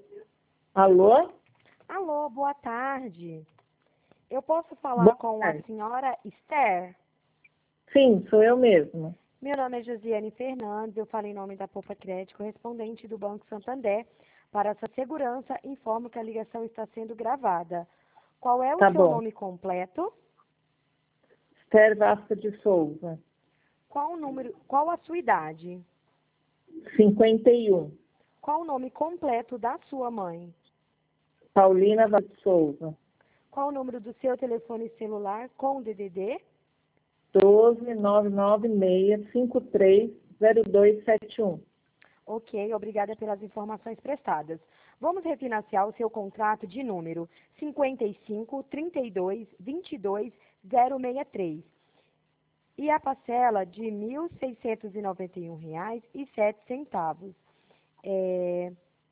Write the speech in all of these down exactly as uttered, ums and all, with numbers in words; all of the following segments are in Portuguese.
Alô? Alô, boa tarde. Eu posso falar Boa com a tarde. senhora Esther? Sim, sou eu mesma. Meu nome é Josiane Fernandes, eu falo em nome da Poupa Crédito, correspondente do Banco Santander. Para sua segurança, informo que a ligação está sendo gravada. Qual é o Tá seu bom. nome completo? Esther Vasco de Souza, Qual o número, qual a sua idade? cinquenta e um. Qual o nome completo da sua mãe? Paulina Vasco de Souza, Qual o número do seu telefone celular com D D D? doze nove nove seis cinco três zero dois sete um. Ok, obrigada pelas informações prestadas. Vamos refinanciar o seu contrato de número cinquenta e cinco, trinta e dois, vinte e dois, zero sessenta e três. E a parcela de mil seiscentos e noventa e um reais e sete centavos. É,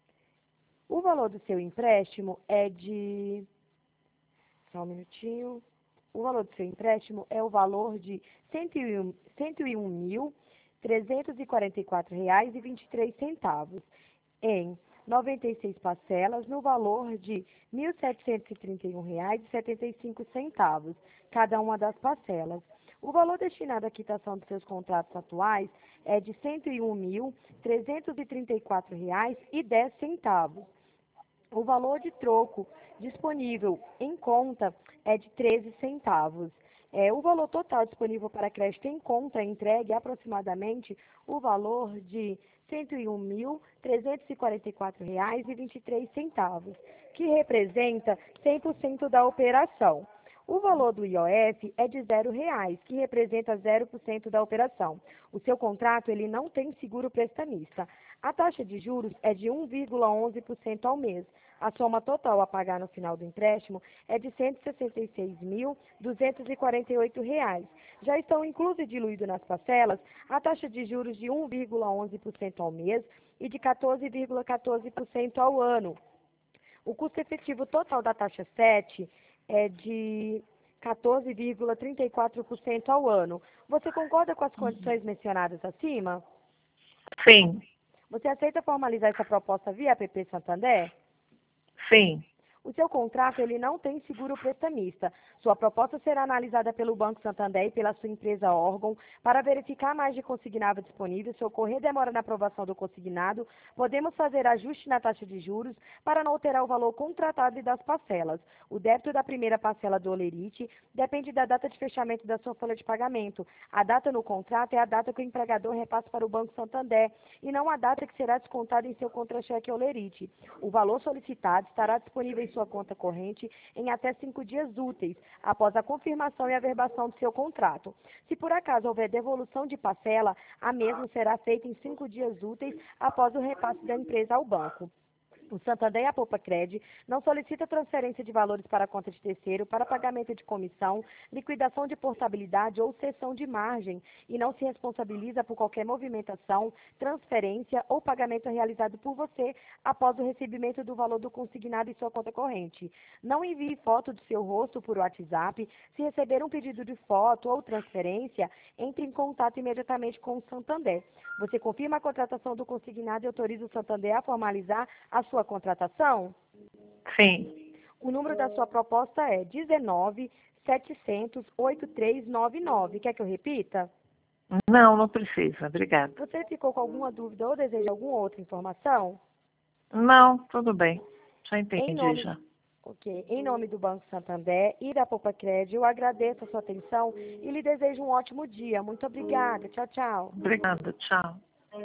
o valor do seu empréstimo é de... Só um minutinho. O valor do seu empréstimo é o valor de cento e um mil, trezentos e quarenta e quatro reais e vinte e três centavos, em noventa e seis parcelas, no valor de mil setecentos e trinta e um reais e setenta e cinco centavos, cada uma das parcelas. O valor destinado à quitação dos seus contratos atuais é de cento e um mil, trezentos e trinta e quatro reais e dez centavos. O valor de troco disponível em conta é de treze centavos. É, o valor total disponível para crédito em conta entregue é aproximadamente o valor de cento e um mil, trezentos e quarenta e quatro reais e vinte e três centavos, que representa cem por cento da operação. O valor do I O F é de zero reais, que representa zero por cento da operação. O seu contrato ele não tem seguro prestamista. A taxa de juros é de um vírgula onze por cento ao mês. A soma total a pagar no final do empréstimo é de cento e sessenta e seis mil, duzentos e quarenta e oito reais. Já estão inclusos e diluídos nas parcelas a taxa de juros de um vírgula onze por cento ao mês e de quatorze vírgula quatorze por cento ao ano. O custo efetivo total da taxa sete é de quatorze vírgula trinta e quatro por cento ao ano. Você concorda com as condições mencionadas acima? Sim, Você aceita formalizar essa proposta via App Santander? sim. O seu contrato ele não tem seguro prestamista. Sua proposta será analisada pelo Banco Santander e pela sua empresa órgão para verificar a margem consignável disponível. Se ocorrer demora na aprovação do consignado, podemos fazer ajuste na taxa de juros para não alterar o valor contratado e das parcelas. O débito da primeira parcela do Olerite depende da data de fechamento da sua folha de pagamento. A data no contrato é a data que o empregador repassa para o Banco Santander e não a data que será descontada em seu contra-cheque Olerite. O valor solicitado estará disponível em sua conta corrente em até cinco dias úteis, após a confirmação e averbação do seu contrato. Se por acaso houver devolução de parcela, a mesma será feita em cinco dias úteis após o repasse da empresa ao banco. O Santander e a Poupa Cred não solicita transferência de valores para a conta de terceiro, para pagamento de comissão, liquidação de portabilidade ou cessão de margem e não se responsabiliza por qualquer movimentação, transferência ou pagamento realizado por você após o recebimento do valor do consignado em sua conta corrente. Não envie foto do seu rosto por WhatsApp. Se receber um pedido de foto ou transferência, entre em contato imediatamente com o Santander. Você confirma a contratação do consignado e autoriza o Santander a formalizar a sua contratação? Sim. O número da sua proposta é dezenove, setecentos, oitenta e três noventa e nove. Quer que eu repita? Não, não precisa. Obrigada. Você ficou com alguma dúvida ou deseja alguma outra informação? Não, tudo bem. Já Em entendi nome, já. ok. Em nome do Banco Santander e da Poupa Cred, eu agradeço a sua atenção e lhe desejo um ótimo dia. Muito obrigada. Tchau, tchau. Obrigada, tchau.